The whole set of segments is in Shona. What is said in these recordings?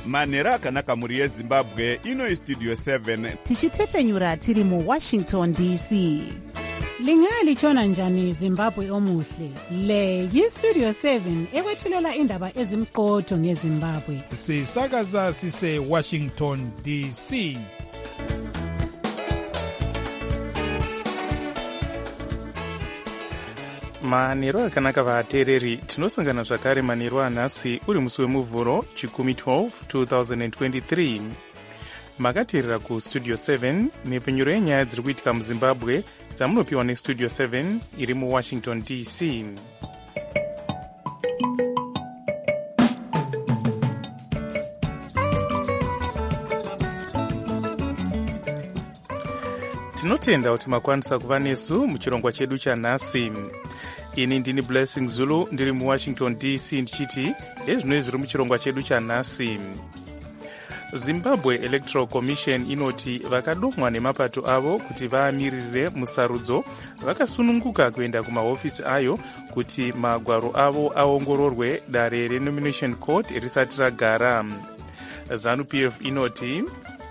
manhero akanaka mhuri yezimbabwe. Ino Studio 7 tichitefenyura tiri muWashington DC. Lingalitshona njani Zimbabwe omuhle? Le yiStudio 7 ekwethulela indaba ezimqotho ngeZimbabwe. Sisakaza sise Washington DC. Manhero akanaka vateereri, tinosangana zvakare manhero anhasi uri musi wemuvhuro chikumi 12 2023. Makateerera kuStudio 7 nepfenyuro yenyaya dziri kuitika muZimbabwe dzamunopiwa neStudio 7 iri muWashington DC. Tinotenda kuti makwanisa kuva nesu muchirongwa chedu chanhasi. Ini ndini Blessing Zulu ndiri muWashington DC ndichiti ezvino zviri muchirongwa chedu chanhasi. Zimbabwe Electoral Commission inoti vakadomwa nemapato avo kuti vaamirire musarudzo vakasununguka kuenda kumahofisi ayo kuti magwaro avo aongororwe dare reNomination Court risati ragara. ZANU-PF inoti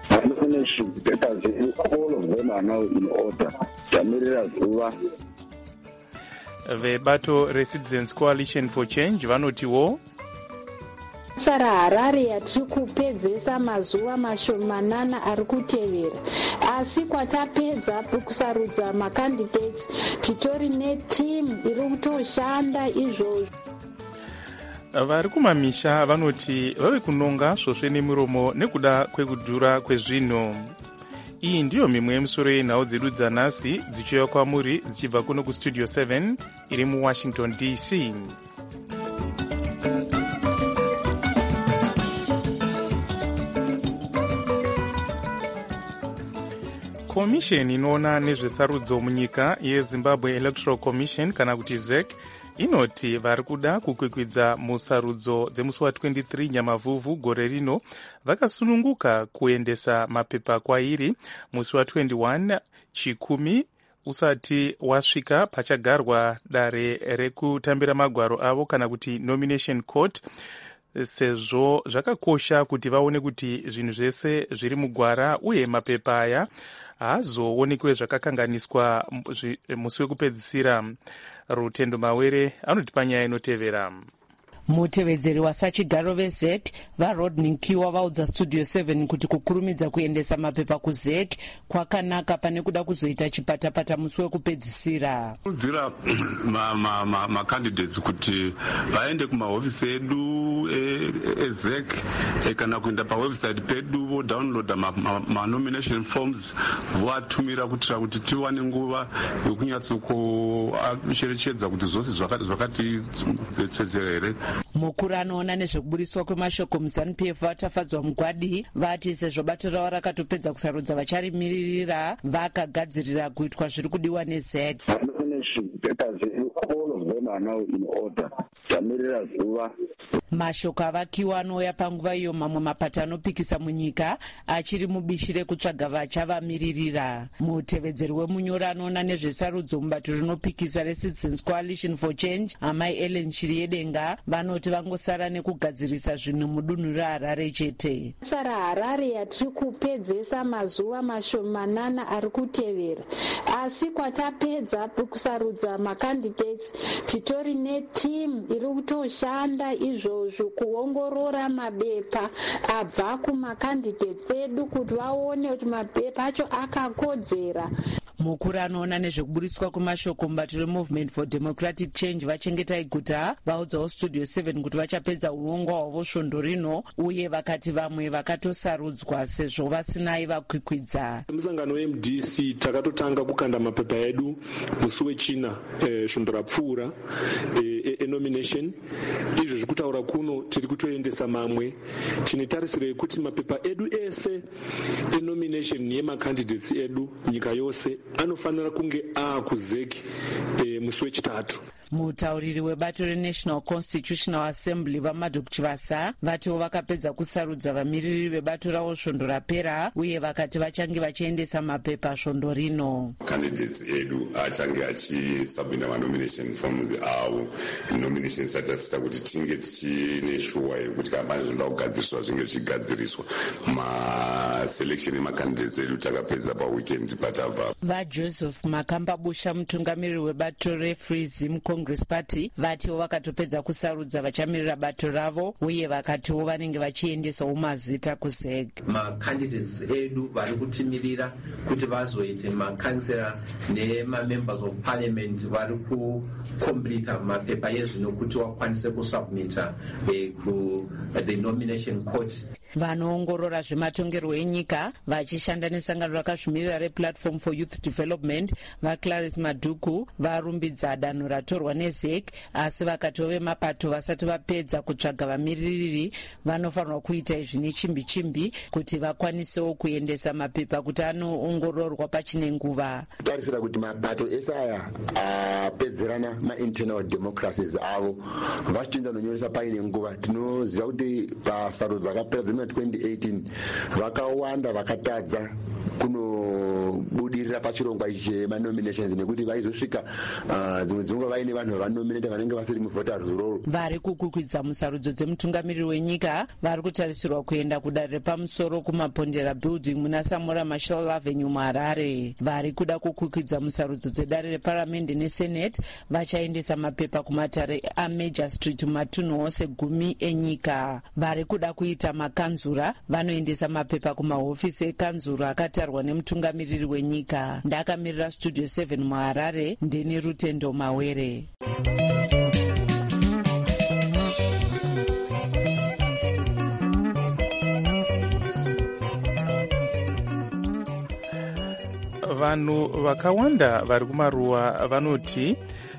vebato reCitizens Coalition for Change vanotiwo sara Harare yatiri kupedzesa mazuva mashomanana ari kutevera, asi kwatapedza kusarudza makandidates titori netimu iri kutoshanda izvozvo. Vari kumamisha vanoti vave kunonga svosve nemiromo nekuda kwekudhura kwezvinhu. Iyi ndiyo mimwe yemisoro yenhau dzedu dzanhasi dzichiuya kwamuri dzichibva kuno kuStudio 7 iri muWashington DC. Komisheni inoona nezvesarudzo munyika yeZimbabwe Electoral Commission kana kuti ZEC inoti vari kuda kukwikwidza musarudzo dzemusi wa23 Nyamavhuvhu gore rino vakasununguka kuendesa mapepa kwairi musi wa21 chikumi usati wasvika pachagarwa dare rekutambira magwaro avo kana kuti Nomination Court, sezvo zvakakosha kuti vaone kuti zvinhu zvese zviri mugwara uye mapepa aya haazoonekwe zvakakanganiswa musi wekupedzisira. Rutendo Mawere anoti panyaya inotevera. Mutevedzeri wasachigaro veZEC vaRodney Nkiwa vaudza Studio 7 kuti kukurumidza kuendesa mapepa kuZEC kwakanaka pane kuda kuzoita chipatapata musi wekupedzisira. Kudzira makandidates kuti vaende kumahofisi edu eZEC kana kuenda pawebsite pedu vodownloada manomination forms voatumira kuitira kuti tiwane nguva yekunyatsokucherechedza kuti zvose zvakati tsetsera here. Mukuru anoona nezvekuburiswa kwemashoko muZANU-PF vatafadzwa mugwadi vati sezvo bato ravo rakatopedza kusarudza vacharimirira vakagadzirira kuitwa zviri kudiwa neZEC. Mashoko avakiwa anouya panguva iyo mamwe mapato anopikisa munyika achiri mubishi rekutsvaga vachavamiririra. Mutevedzeri wemunyori anoona nezvesarudzo mubato rinopikisa reCitizens Coalition for Change Amai Ellen Chiriedenga vanoti vangosara nekugadzirisa zvinhu mudunhu reHarare chete. Sara Harare yatiri kupedzesa mazuva mashomanana ari kutevera, asi kwatapedza kusarudza makandidates titori netimu iri kutoshanda izvozvo kuongorora mabepa abva kumakandidates edu kuti vaone kuti mabepa acho akakodzera. Mukuru anoona nezvekuburiswa kwemashoko mubato reMovement for Democratic Change vachengetai guta vaudzawo Studio 7 kuti vachapedza urongwa hwavo svondo rino uye vakati vamwe vakatosarudzwa sezvo vasinai vakwikwidza. Musangano weMDC takatotanga kukanda mapepa edu musi wechina svondo rapfuura enomination. Izvo zvekutaura kuno tiri kutoendesa mamwe. Tine tarisiro yekuti mapepa edu ese enomination yemakandidates edu nyika yose anofanira kunge akuZEC musi wechitatu. Mutauriri webato reNational Constitutional Assembly vaMadok Chivasa vatiwo vakapedza kusarudza vamiriri vebato ravo svondo rapera uye vakati vachange vachiendesa mapepa svondo rino. Candidates edu achange achisubmita manomination forms avo. Nomination satasita kuti tinge tichine shuwa yekuti kana zvinoda kugadziriswa zvinge zvichigadziriswa. Maselection emacandidates edu takapedza paweekend patabva. VaJoseph Makambabusha mutungamiriri webato reFree Zim Congress Party vatiwo vakatopedza kusarudza vachamirira bato ravo uye vakatiwo vanenge vachiedesawo mazita kuZEG. Macandidates edu vari kutimirira kuti vazoite makansera nemamembers of parliament vari kukompleta mapepa ezvino kuti vakwanise kusubmita ku the nomination court. Vanoongorora zvematongerwo enyika vachishanda nesangano rakazvimirira rePlatform for Youth Development vaClarice Maduku varumbidza danho ratorwa neZEC, asi vakatiwo vemapato vasati vapedza kutsvaga vamiririri vanofanirwa kuita izvi nechimbi-chimbi kuti vakwanisewo kuendesa mapepa kuti anoongororwa pachine nguva. Tarisira kuti mapato ese aya apedzerana mainternal democracies avo vachitoenda nonyoresa paine nguva. Tinoziva kuti pasarudzo dzakapera 2018 vakawanda vakatadza kunobudirira pachirongwa ichi chemanominations nekuti vaizosvika dzimwe dzenguva vaine vanhu vavanominata vanenge vasiri muvoters roll. Vari kukukwidza musarudzo dzemutungamiriri wenyika vari kutarisirwa kuenda kudare repamusoro kumapondera building muna Samora Machel Avenue muHarare. Vari kuda kukukwidza musarudzo dzedare reparamende nesenate vachaendesa mapepa kumatare aMajor Street mumatunhu ose 10 enyika. Vari kuda kuita makanzura vanoendesa mapepa kumahofisi ekanzura akatarwa nemutungamiriri wenyika. Ndakamirira Studio 7 muHarare, ndini Rutendo Mawere. Vanhu vakawanda vari kumaruwa vanoti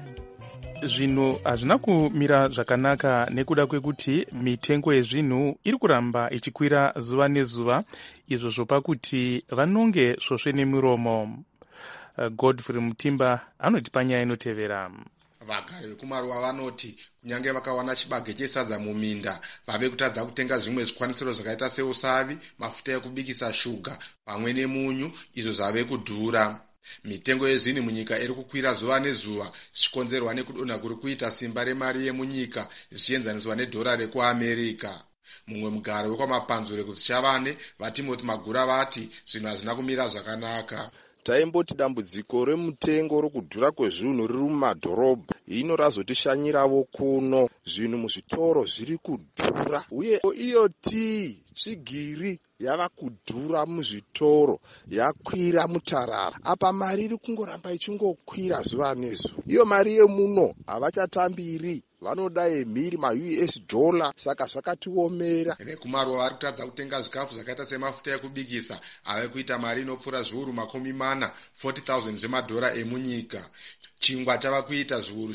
zvinhu hazvina kumira zvakanaka nekuda kwekuti mitengo yezvinhu iri kuramba ichikwira zuva nezuva, izvo zvopa kuti vanonge svosve nemiromo. Godfrey Mutimba anotipa nyaya inotevera. Vagari vekumaruwa vanoti kunyange vakawana chibage chesadza muminda vave kutadza kutenga zvimwe zvikwanisiro zvakaita seusavi, mafuta ekubikisa shuga pamwe nemunyu, izvo zvave kudhura. Mitengo yezvinhu munyika iri kukwira zuva nezuva zvichikonzerwa nekudonha kuri kuita simba remari yemunyika zvichienzaniswa nedhora rekuAmerica. Mumwe mugari wekwamapanzure kuZichavane vaTimothy Magura vati zvinhu hazvina kumira zvakanaka. Taimboti dambudziko remutengo rokudhura kwezvinhu riri mumadhorobha ino razotishanyirawo kuno. Zvinhu muzvitoro zviri kudhura uye iyo tii tsvigiri yava kudhura muzvitoro, yakwira mutarara. Apa mari iri kungoramba ichingokwira zuva nezuva. Iyo mari yemuno havachatambiri, vanoda yemhiri maUS dollar, saka zvakatiomera. Vekumaruwa vari kutadza kutenga zvikafu zvakaita semafuta ekubikisa ave kuita mari inopfuura zviuru 40,000 $40,000 zvemadhora emunyika. Chingwa chava kuita zviuru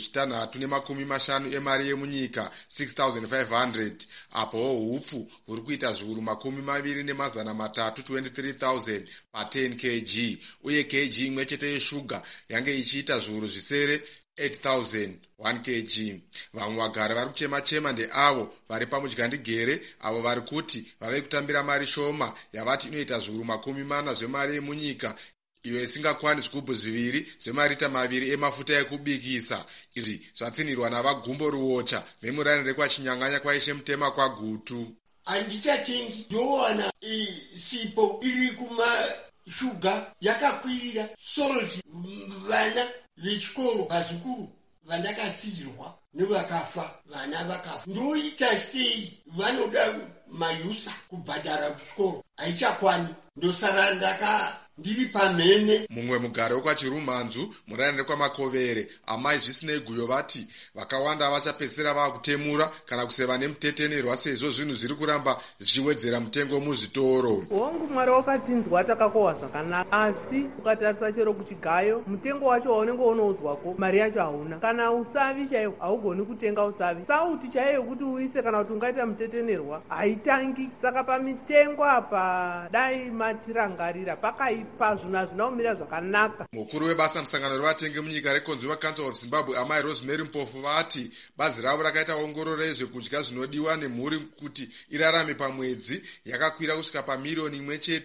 650 emari yemunyika 6,500, apowo hupfu huri kuita zviuru 23,300 23,000 pa10 kg, uye kg imwe chete yeshuga yange ichiita zviuru zvisere 8,000 1 kg. Vamwe vagari vari kuchema-chema ndeavo vari pamudyandigere avo vari kuti vave kutambira mari shoma yavati inoita zviuru 40 zvemari yemunyika, iyo isingakwani zvigubhu 2 zvemarita 2 emafuta ekubikisa. Izvi zvatsinirwa navagumbo ruocha vemurani rekwachinyanganya kwaishe mutema kwaGutu. Handichatengi ndowana sipo iri kumashuga yakakwirira salt. Vana vechikoro vazukuru vandakasiyirwa nevakafa, vana vakafa, ndoita sei vanoda mayusa kubhadhara kuchikoro haichakwani, ndosara ndiri pamhene. Mumwe mugari wekwachirumhanzu murani rekwamakovere amai zvisinei guyo vati vakawanda vachapedzisira vava kutemura kana kuseva nemutetenerwa sezvo zvinhu zviri kuramba zvichiwedzera mutengo muzvitoro. Hongu Mwari wakatinzwa takakohwa zvakanaka, asi ukatarisa chero kuchigayo mutengo wacho waunenge unoudzwako mari yacho hauna. Kana usavi chaiwo haugoni kutenga usavi, sauti chaiyo kuti uise kana kuti ungaita mutetenerwa haitangi. Saka pamitengo apa dai matirangarira pakaipa zvinhu hazvina kumira zvakanaka. Mukuru webasa musangano revatengi munyika reConsumer Council of Zimbabwe amai Rosemary Mpofu vati bazi ravo rakaita ongororo yezvekudya zvinodiwa nemhuri kuti irarame pamwedzi yakakwira kusvika pamiriyoni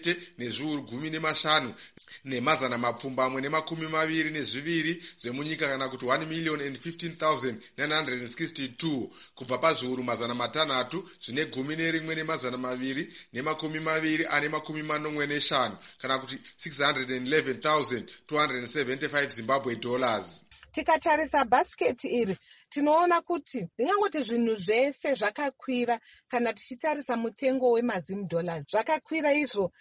1.5 nemazana mapfumbamwe ne22 zvemunyika kana kuti 1,015,962 kubva pazviuru mazana matanhatu zvine 11,225 kana kuti 611,275 Zimbabwe dollars. Tikatarisa bhasiketi iri tinoona kuti ndingangoti zvinhu zvese zvakakwira kana tichitarisa mutengo wemazim dollars zvakakwira izvo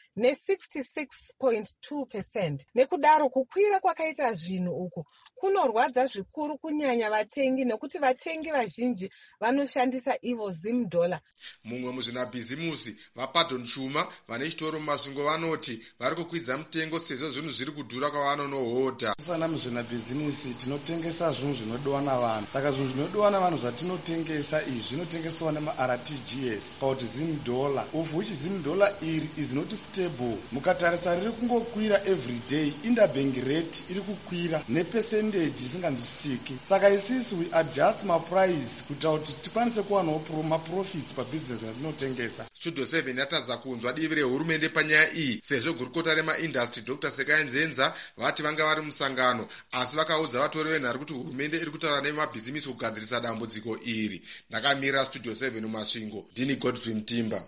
ne66.2%. Nekudaro kukwira kwakaita zvinhu uku kunorwadza zvikuru kunyanya vatengi nekuti vatengi vazhinji vanoshandisa ivo zim dollar. Mumwe muzvinabhizimusi vaPardon Chuma vane chitoro mumasvingo vanoti vari kukwidza mutengo sezvo zvinhu zviri kudhura kwavanonohodha. Sana muzvinabhizimusi tinotengesa zvinhu zvinodiwa navanhu, saka zvinhu zvinodiwa navanhu zvatinotengesa izvi zvinotengesewa nemaRTGS pauti zim dollar, of which zim dollar iri is not stable. Mukatarisa riri kungokwira every day, interbank rate iri kukwira nepercentage isinganzwisiki. Saka isisi we adjust maprice kuita kuti tikwanise kuwanawo maprofits pabusiness yatinotengesa. Studio 7 yatadza kunzwa divi rehurumende panyaya iyi sezvo gurukota remaindastry Dr. Sekai Nzenza vati vanga vari musangano asi vakaudza vatori venhare kuti hurumende iri kutaura nemabhizimisi kugadzirisa dambudziko iri. Ndakamira Studio 7 mumasvingo, ndini Godfrey Mtimba.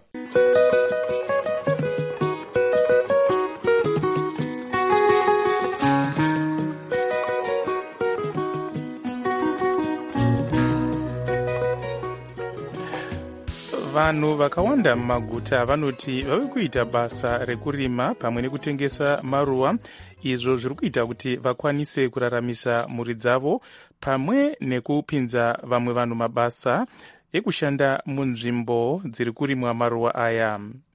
Vanhu vakawanda mumaguta vanoti vave kuita basa rekurima pamwe nekutengesa maruva, izvo zviri kuita kuti vakwanise kuraramisa mhuri dzavo pamwe nekupinza vamwe vanhu mabasa ekushanda munzvimbo dziri kurimwa maruva aya.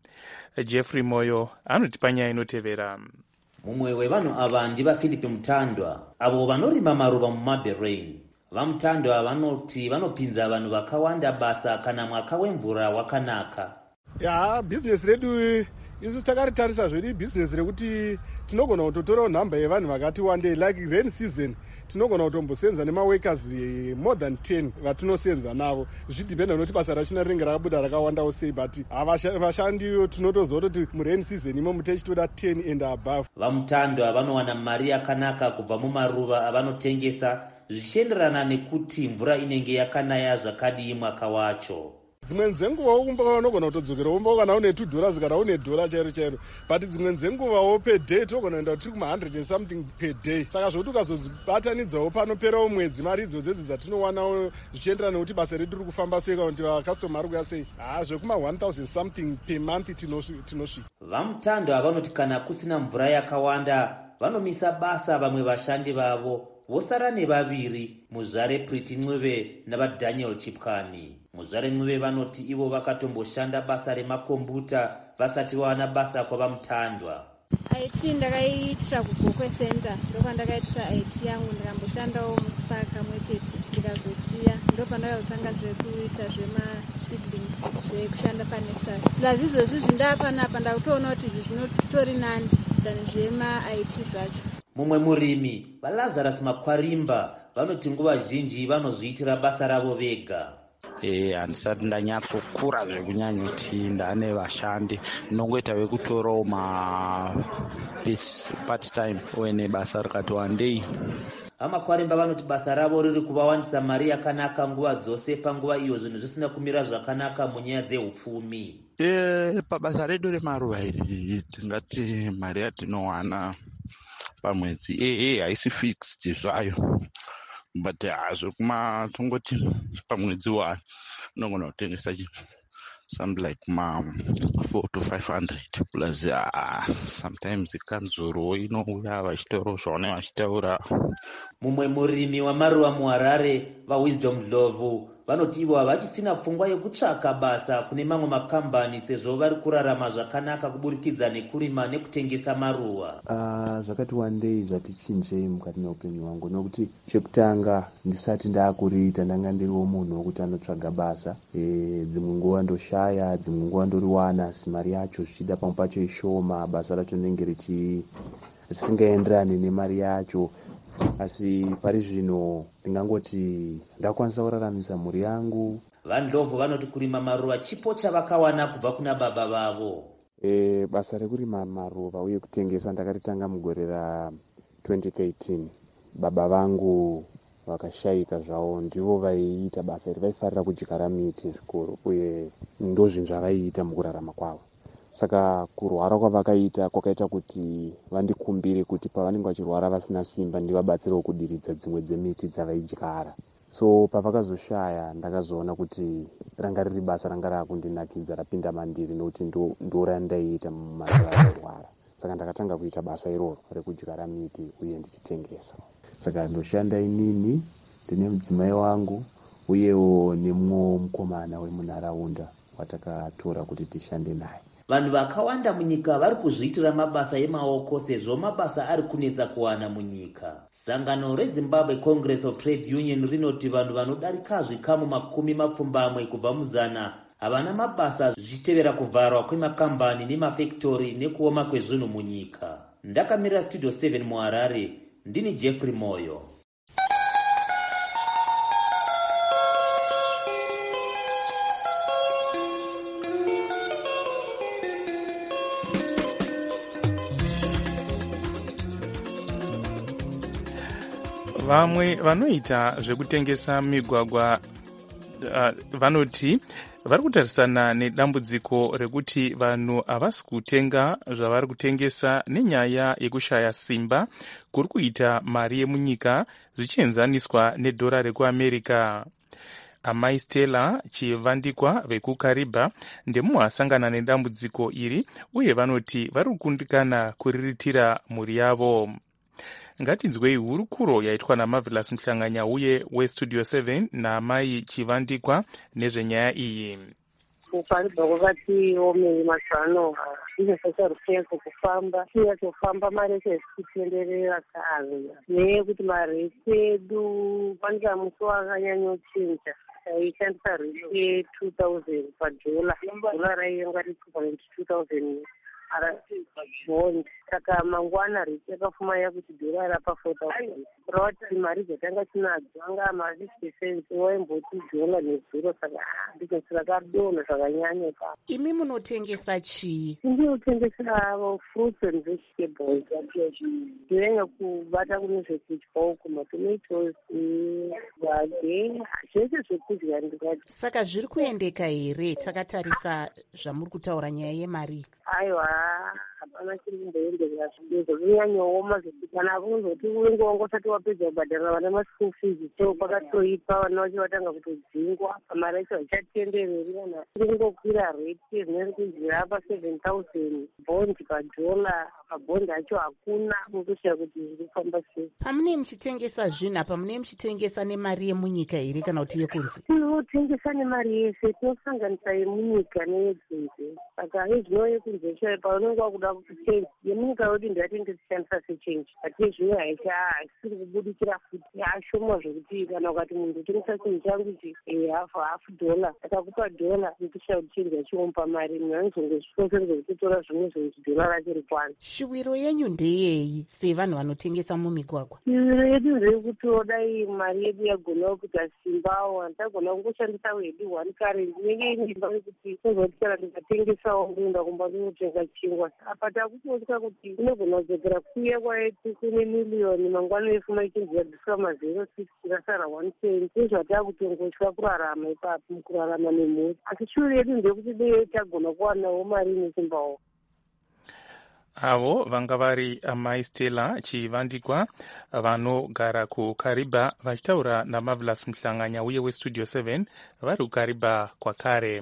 Jeffrey Moyo anotipa nyaya inotevera. Mumwe wevanhu ava ndivaPhilip Mutandwa avo vanorima maruva muMaberrain. VaMutandwa vanoti vanopinza vanhu vakawanda basa kana mwaka wemvura wakanaka. Bhizinesi redu isu takaritarisa zviri bhizinesi rekuti tinogona kutotorawo nhamba yevanhu vakati wandei, like rain season tinogona kutombosenza nemaworkers more than 10 vatinosenza navo, zvidhipenda nekuti basa rachina rinenge rakabuda rakawandawo sei, but vashandiyo tinotozoti murain season imo mutechitoda 10 and above. VaMutandwa vanowana mari yakanaka kubva mumaruva avanotengesa zvichienderana nekuti mvura inenge yakanaya zvakadii mwaka wacho. Dzimwe dzenguva unogona kutodzokera kana une $2 kana une $1 chairo, but dzimwe dzenguvawo per day togona kuenda tiri kuma100 and something per day. Saka zvokuti ukazodzibatanidzawo panoperawo mwedzi mari idzodzi dzatinowanawo zvichienderana nekuti basa redu riri kufamba sei kana kuti vakastoma ari kuya sei, zvekuma 1000 something per month tinosvika. VaMutandwa vanoti kana kusina mvura yakawanda vanomisa basa vamwe vashandi vavo, vosara nevaviri, muzvare Pretty Ncube navaDaniel Chipkani. Muzvare Ncube vanoti ivo vakatomboshanda basa remakombuta vasati vawana basa kwavaMutandwa. IT ndakaitira kuGokwe Center, ndopandakaitira IT yangu, ndakamboshandawo musaka mwechete ndikazosiya, ndopandakazotanga zvekuita zvemaseedlings zvekushanda paNESAS. Lazizvozvi zvindapanapa ndakutoona kuti izvi zvinotori nani than zvema-IT zvacho. Mumwe murimi vaLazarus Makwarimba vanoti nguva zhinji vanozviitira basa ravo vega. Handisati ndanyatsokura zvekunyanya kuti ndane vashandi, ndinongoita vekutorawo part time uye nebasa rikati wandei. VaMakwarimba vanoti basa ravo riri kuvawanisa mari yakanaka nguva dzose panguva iyo zvinhu zvisina kumira zvakanaka munyaya dzeupfumi. Pabasa redu remaruva iri tingati mari yatinowana pamwedzi haisi fixed zvayo, but zvekuma tongoti pamwedzi wa nogona kutengesa something like 400 to 500 plus sometimes kanzuro inouya vachitoro zvaone vachitaura. Mumwe murimi wamaruva muHarare vaWisdom Ndlovu vanoti ivo havachisina pfungwa yekutsvaka basa kune mamwe makambani sezvo vari kurarama zvakanaka kuburikidza nekurima nekutengesa maruva. Zvakati wandei zvatichinjei mukati meupenyu hwangu, nokuti chekutanga ndisati ndaakuriita ndanga ndiriwo munhu wokuti anotsvaga basa. Dzimwe nguva ndoshaya, dzimwe nguva ndoriwana, asi mari yacho zvichida pamwe pacho ishoma, basa racho rinenge risingaenderani nemari yacho. Asi pari zvino ndingangoti ndakwanisa kuraramisa mhuri yangu. VaNdlovu vanoti kurima maruva chipo chavakawana kubva kuna baba vavo. Basa rekurima maruva uye kutengesa ndakaritanga mugore ra2013. Baba vangu vakashayika zvavo, ndivo vaiita basa iri, vaifarira kudyara miti zvikuru uye ndozvinhu zvavaiita mukurarama kwavo. Saka kurwara kwavakaita kwakaita kuti vandikumbire kuti pavanenge vachirwara vasina simba ndivabatsirewo kudiridza dzimwe dzemiti dzavaidyara. So pavakazoshaya ndakazoona kuti ranga riri basa ranga rakundinakidza rapinda mandiri, nokuti ndo randaiita mumazuva airwara. Saka ndakatanga kuita basa iroro rekudyara miti uye ndichitengesa. Saka ndoshanda inini, ndine mudzimai wangu uyewo nemumwe mukomana wemunharaunda watakatora kuti tishande naye. Vanhu vakawanda munyika vari kuzviitira mabasa emaoko sezvo mabasa ari kunetsa kuwana munyika. Sangano reZimbabwe Congress of Trade Union rinoti vanhu vanodarika zvikamu 20 kubva muzana havana mabasa, zvichitevera kuvharwa kwemakambani nemafektori nekuoma kwezvinhu munyika. Ndakamira Studio 7 muHarare, ndini Jeffrey Moyo. Vamwe vanoita zvekutengesa migwagwa vanoti vari kutarisana nedambudziko rekuti vanhu havasi kutenga zvavari kutengesa nenyaya yekushaya simba kuri kuita mari yemunyika zvichienzaniswa nedhora rekuAmerica. Amai Stella Chivandikwa vekuKariba ndemumwe asangana nedambudziko iri uye vanoti vari kukundikana kuriritira mhuri yavo. Ngatinzwei hurukuro yaitwa naMarvelous Mhlanganya uye weStudio 7 naamai Chivandikwa nezvenyaya iyi. Kufaribva kwakati omei mazano zvinhu rupengo kufamba uye kufamba marese zvichitenderera kare nekuti marese edu panika musi wakanyanyochinja taishandisa rese 2000 padhola. Dhola rainga ri 2,000 bond. Saka mangwana rese yakafuma yakuti dhola rapa 4,000. Kurava kuti mari dzatanga tinadzo anga ma50% waimboti dhola nezero. Saka bizinesi rakadonha zvakanyanya. Imi munotengesa chii? Ndinotengesa fruits and vegetables. Ndinenge kubata kune zvekudya uku, matomatoes, gwage, zvese zvekudya ndikati. Saka zviri kuendeka here takatarisa zvamuri kutaura nyaya yemari? Aiwa, hapana chiri kumboendeka zvidoko. Zvinyanyooma zvekuti kana kunozoti unenge wangosati wapedza kubhadhara vana maschool fees, so pakatoipa vana vacho vatanga kutodzingwa, mari yacho haichatendereri. Kana ingokwira rate zvinenge kunzira pa 7,000 bond padhola, mabhondi acho hakuna, kutoshaya kuti zviri kufamba sei. Pamune muchitengesa zvinhu apa mune muchitengesa nemari yemunyika here kana kuti yekunze? Tinotengesa nemari yese, tinosanganisa yemunyika neyedzinze. Saka izvino yekunze chayo paunenge wakuda kuchange yemunyika wedu ndatinge tishandisa sechange, ati zvino haisiri kubudikira futi ashoma zvekuti kana ukati munhu utengesa chinhu changu ichi hafu dhola akakupa dhola nikushaya kuti chinhu yachiompa mari munhu anozongozvikonzerwa kutotora zvimwe zvokuti dhola racho rikwana. Shuviro yenyu ndeyeyi sevanhu vanotengesa mumigwagwa? Shuviro yedu ndeyekuti dai mari yedu yagona kuita simbawo, handagona kungoshandisa wedu 1 kare ndinenge ineimba yekuti kuzoti kana ndikatengesawo ndoenda kumba kunotenga chingwa. Apa takutotya kuti inogona kudzokera kuye kwaiti kune miliyoni mangwana efuma ichinzi yabviswa ma060 rasara 110. Ndozvatakutongotya kurarama ipapo mukurarama nemhuri. Asi shuviro yedu ndeyekuti dei tagona kuwanawo mari inesimbawo. Avo vanga vari amai Stella Chivandikwa vanogara kuKariba vachitaura naMarvelous Mhlanganya uye weStudio 7 vari kuKariba kwakare.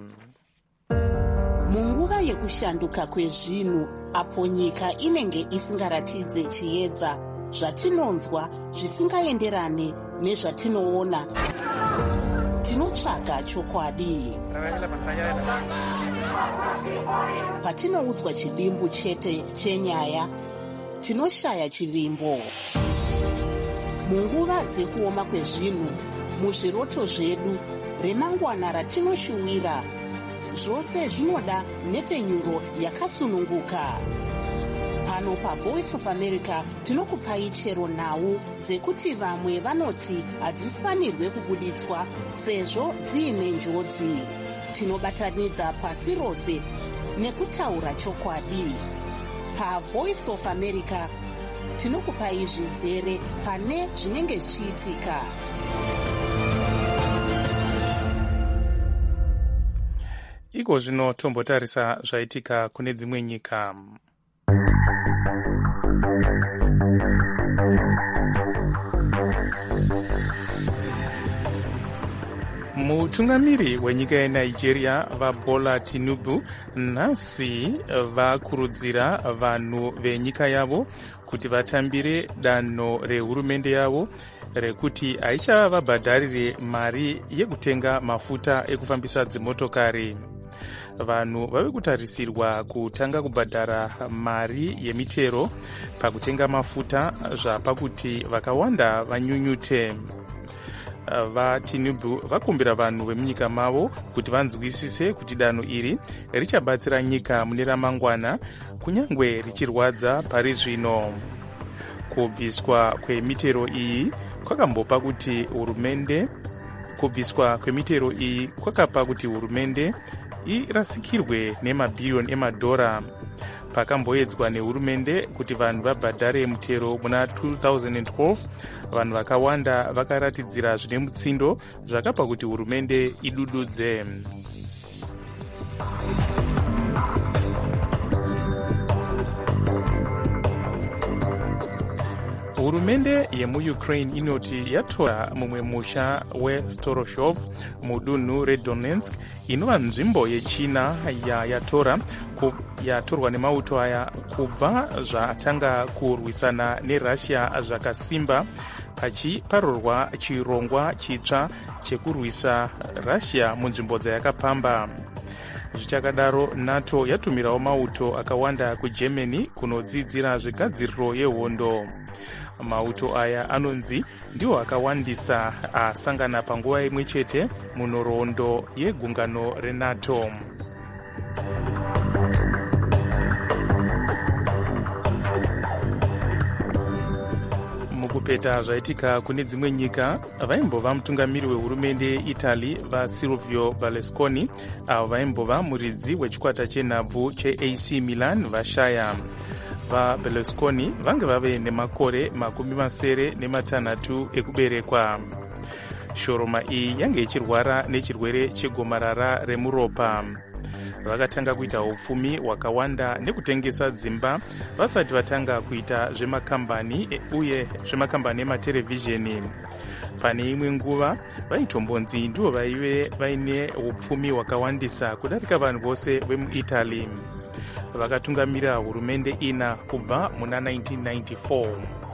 Munguva yekushanduka kwezvinhu apo nyika inenge isingaratidze chiedza, zvatinonzwa zvisingaenderane nezvatinoona, tinotsvaga chokwadi. Patinoudzwa chidimbu chete chenyaya, tinoshaya chivimbo. Munguva dzekuoma kwezvinhu, muzviroto zvedu, remangwana ratinoshuwira, zvose zvinoda nhepfenyuro yakasununguka. Pano paVoice of America tinokupai chero nhau dzekuti vamwe vanoti hadzifanirwe kubuditswa sezvo dziine njodzi. Tinobatanidza pasi rose nekutaura chokwadi. PaVoice of America tinokupai zvizere pane zvinenge zvichiitika. Iko zvino tombotarisa zvaitika kune dzimwe nyika. Mutungamiri wenyika yeNigeria vaBola Tinubu nhasi vakurudzira vanhu venyika yavo kuti vatambire danho rehurumende yavo rekuti haichavabhadharire mari yekutenga mafuta ekufambisa dzimotokari. Vanhu vave kutarisirwa kutanga kubhadhara mari yemitero pakutenga mafuta zvapakuti vakawanda vanyunyute. VaTinubu vakumbira vanhu vemunyika mavo kuti vanzwisise kuti danho iri richabatsira nyika mune ramangwana kunyangwe richirwadza pari zvino. Kubviswa kwemitero iyi kwakambopa kuti kwakapa kuti hurumende irasikirwe nemabhiriyoni emadhora. Pakamboedzwa nehurumende kuti vanhu vabhadhare mutero muna 2012, vanhu vakawanda vakaratidzira zvine mutsindo zvakapa kuti hurumende idududze. Hurumende yemuUkraine inoti yatora mumwe musha weStoroshov mudunhu reDonetsk inova nzvimbo yechina yatorwa nemauto aya kubva zvatanga kurwisana neRussia zvakasimba pachiparurwa chirongwa chitsva chekurwisa Russia munzvimbo dzayakapamba. Zvichakadaro, NATO yatumirawo mauto akawanda kuGermany kunodzidzira zvigadziriro yehondo. Mauto aya anonzi ndiwo akawandisa asangana panguva imwe chete munhoroondo yegungano reNATO. Mukupeta zvaitika kune dzimwe nyika, vaimbova mutungamiri wehurumende yeItaly vaSilvio Berlusconi avo vaimbova muridzi wechikwata chenhabvu cheAC Milan vashaya. VaBerlusconi vange vave nemakore 86 ekuberekwa. Shoroma iyi yange ichirwara nechirwere chegomarara remuropa. Vakatanga kuita upfumi hwakawanda nekutengesa dzimba vasati vatanga kuita zvemakambani uye zvemakambani ematerevhizheni. Pane imwe nguva vaitombonzi ndivo vaive vaine upfumi hwakawandisa kudarika vanhu vose vemuItaly. Vakatungamira hurumende ina kubva muna 1994.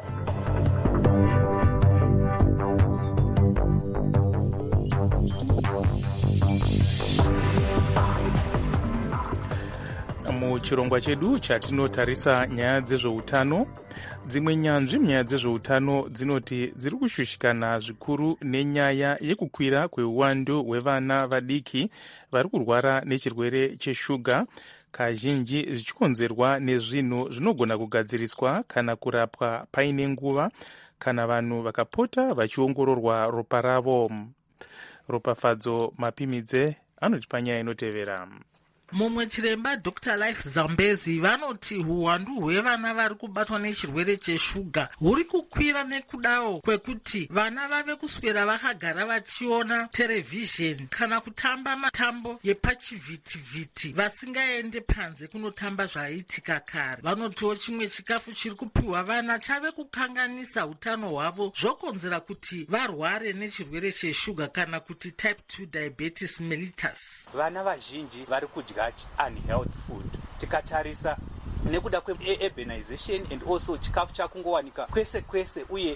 Muchirongwa chedu chatinotarisa nyaya dzezveutano, dzimwe nyanzvi munyaya dzezveutano dzinoti dziri kushushikana zvikuru nenyaya yekukwira kweuwandu hwevana vadiki vari kurwara nechirwere cheshuga, kazhinji zvichikonzerwa nezvinhu zvinogona kugadziriswa kana kurapwa paine nguva kana vanhu vakapota vachiongororwa ropa ravo. Ropafadzo Mapimidze anotipa nyaya inotevera. Mumwe chiremba Dr. Life Zambezi vanoti huwandu hwevana vari kubatwa nechirwere cheshuga huri kukwira nekudawo kwekuti vana vave kuswera vakagara vachiona terevhizheni kana kutamba matambo yepachivhitivhiti vasingaende panze kunotamba zvaiitika kare. Vanotiwo chimwe chikafu chiri kupiwa vana chave kukanganisa utano hwavo zvokonzera kuti varware nechirwere cheshuga kana kuti type 2 diabetes mellitus. Vana vazhinji vari kudya unhealthy food. Tikatarisa nekuda kweurbanization and also chikafu chakungowanika kwese kwese uye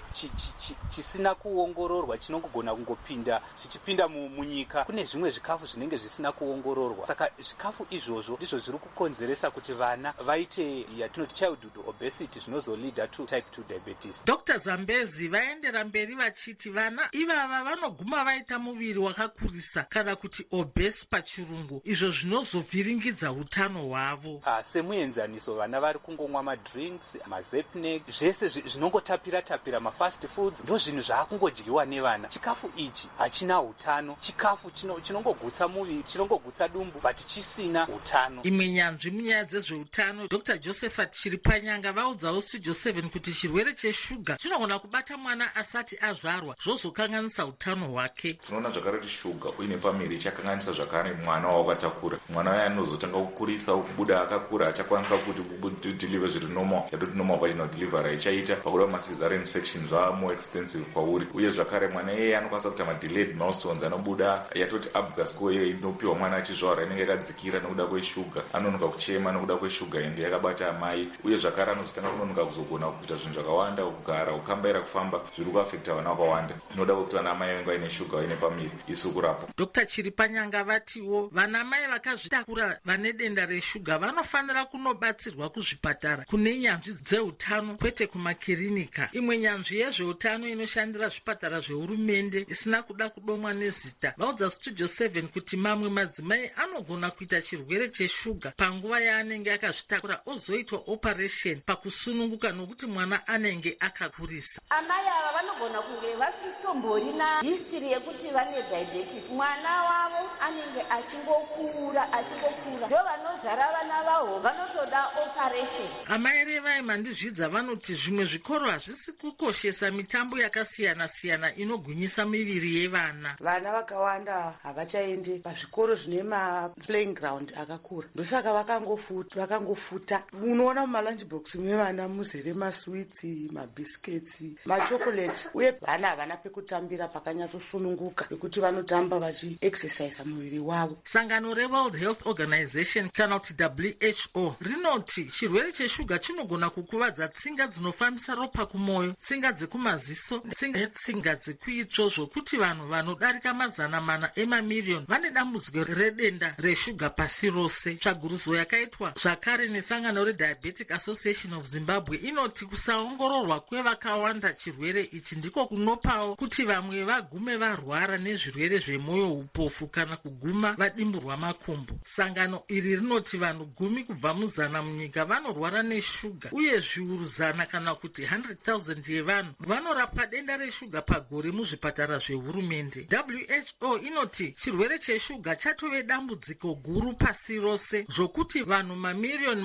chisina kuongororwa chinongogona kungopinda zvichipinda munyika. Kune zvimwe zvikafu zvinenge zvisina kuongororwa, saka zvikafu izvozvo ndizvo zviri kukonzeresa kuti vana vaite yatinoti childhood obesity, zvinozolida to type 2 diabetes. Dr. Zambezi vaendera mberi vachiti vana ivava vanoguma vaita muviri wakakurisa kana kuti obese pachirungu, izvo zvinozovhiringidza utano hwavo. Semuenzaniso, vana vari kungomwa madrinks, mazepneg, zvese zvinongotapira mafast foods ndo zvinhu zvaakungodyiwa nevana. Chikafu ichi hachina utano, chikafu chinongogutsa muviri, chinongogutsa dumbu but chisina utano. Imwe nyanzvi munyaya dzezveutano, Dr. Josephat Chiripanyanga vaudzawo Studio 7 kuti chirwere cheshuga chinogona kubata mwana asati azvarwa zvozokanganisa utano hwake. Tinoona zvakare kuti shuga uine pamiri chakanganisa zvakare mwana wakatakura. Mwana waya anozotanga kukurisa kubuda akakura achakwanisa kuti deliver zviri normal, yatoti normal vaginal delivery ichaita pakuda macesarean section more expensive kwauri, uye zvakare mwana yeye anokwanisa kuita delayed milestones anobuda yatoti abgasco yeye inopiwa mwana achizvara inenge yakadzikira nekuda kweshuga, anonoka kuchema nekuda kweshuga inenge yakabata amai, uye zvakare anozotanga kunonoka kuzogona kuita zvinhu zvakawanda, kugara kukambaira kufamba, zviri kuafekta vana vakawanda. Inoda kuti vana amai vange vaine shuga vaine pamiri isu kurapa. Dr. Chiripanyanga vatiwo vana mai vakazvitakura vane denda reshuga vanofanira kunobatsirwa kuzvipatara kune nyanzvi dzeutano kwete kumakirinika. Imwe nyanzvi yezveutano inoshandira zvipatara zvehurumende isina kuda kudomwa nezita vaudza Studio 7 kuti mamwe madzimai anogona kuita chirwere cheshuga panguva yaanenge akazvitakura ozoitwa operation pakusununguka nokuti mwana anenge akakurisa. Amai ava vanogona kunge vasitomborina history yekuti vane diabetes, mwana wavo anenge achingokura ndo vanozvara vana vavo vanotoda operation. Amai revai mandizvidza vanoti zvimwe zvikoro hazvisi kukoshesa mitambo yakasiyana-siyana inogwinyisa miviri yevana. Vana vakawanda havachaendi pazvikoro zvine maplaying ground akakura, ndosaka vakangofuta. Unoona mumalunchbox mevana muzere maswitsi, mabhisiketsi, machokoleti, uye vana havana pekutambira pakanyatsosununguka pekuti vanotamba vachiexercise muviri wavo. Sangano reWorld Health Organization kana kuti WHO rinoti chirwere cheshuga chinogona kukuvadza tsinga dzinofambisa ropa kumoyo, tsinga dzekumaziso, tsinga dzekuitsvo, zvokuti vanhu vanodarika 400 emamiriyoni vane dambudziko redenda reshuga pasi rose. Tsvagurudzo yakaitwa zvakare nesangano reDiabetic Association of Zimbabwe inoti kusaongororwa kwevakawanda chirwere ichi ndiko kunopawo kuti vamwe vagume varwara nezvirwere zvemwoyo, upofu kana kuguma vadimburwa makumbo. Sangano iri rinoti vanhu 10 kubva mu100 munyika vanorwara neshuga, uye zviuru 100 kana kuti 100,000 yevanhu vanorapwa denda reshuga pagore muzvipatara zvehurumende. WHO inoti chirwere cheshuga chatove dambudziko guru pasi rose, zvokuti vanhu mamiriyoni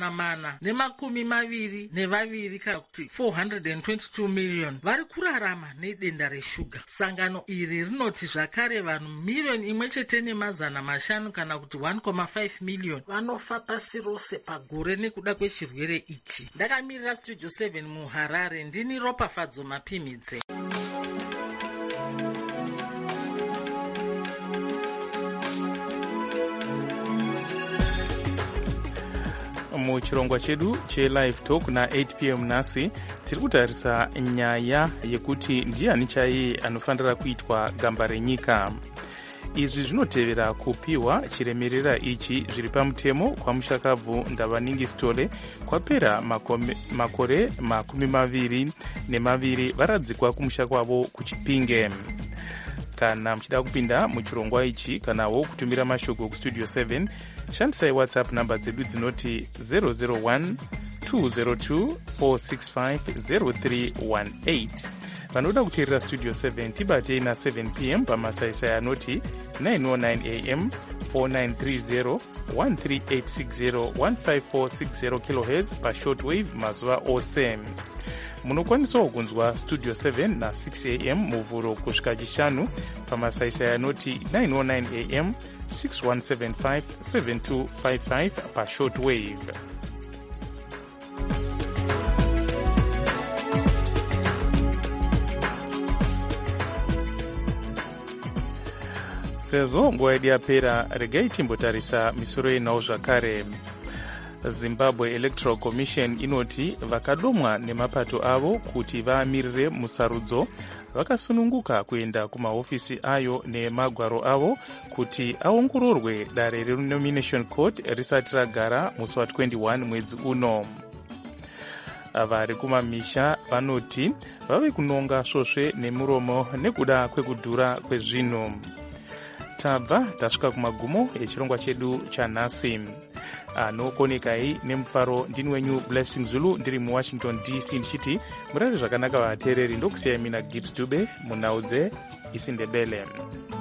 422 kana kuti 422 miliyoni vari kurarama nedenda reshuga. Sangano iri rinoti zvakare vanhu miriyoni 1.5 kana kuti 1.5 miliyoni vanofa pasi rose pagore nekuda kwechirwere ichi. Ndakamirira Studio 7 muHarare, ndini Ropafadzo Mapimidze. Muchirongwa chedu chelive talk na 8 pm nhasi tiri kutarisa nyaya yekuti ndiani chaiye anofanira kuitwa gamba renyika. Izvi zvinotevera kupiwa chiremerera ichi zviri pamutemo kwamushakabvu Ndavaningi Stole kwapera makore 22 varadzikwa kumusha kwavo kuChipinge. Kana muchida kupinda muchirongwa ichi kanawo kutumira mashoko kustudio 7 shandisai WhatsApp namba dzedu dzinoti 001 202 465 0318. Vanoda kuteerera Studio 7 tibatei na7 pm pamasaisai anoti 909 am 4930 13860 15460 kHz pashortwave mazuva ose. Munokwanisawo kunzwa Studio 7 na 6 am muvhuro kusvika chishanu pamasaisai anoti 909 am 6175 7255 pashortwave. Sezvo nguva yedu yapera, regai timbotarisa misoro yenhau zvakare. Zimbabwe Electoral Commission inoti vakadomwa nemapato avo kuti vaamirire musarudzo vakasununguka kuenda kumahofisi ayo nemagwaro avo kuti aongororwe dare renomination court risati ragara musi wa21 mwedzi uno. Vari kumamisha vanoti vave kunonga svosve nemuromo nekuda kwekudhura kwezvinhu. Tabva tasvika kumagumo echirongwa chedu chanhasi. Anokonekai nemufaro ndini wenyu Blessing Zulu ndiri muWashington DC ndichiti murare zvakanaka vateereri, ndokusiyai mina Gibbs Dube munhau dzeIsindebele.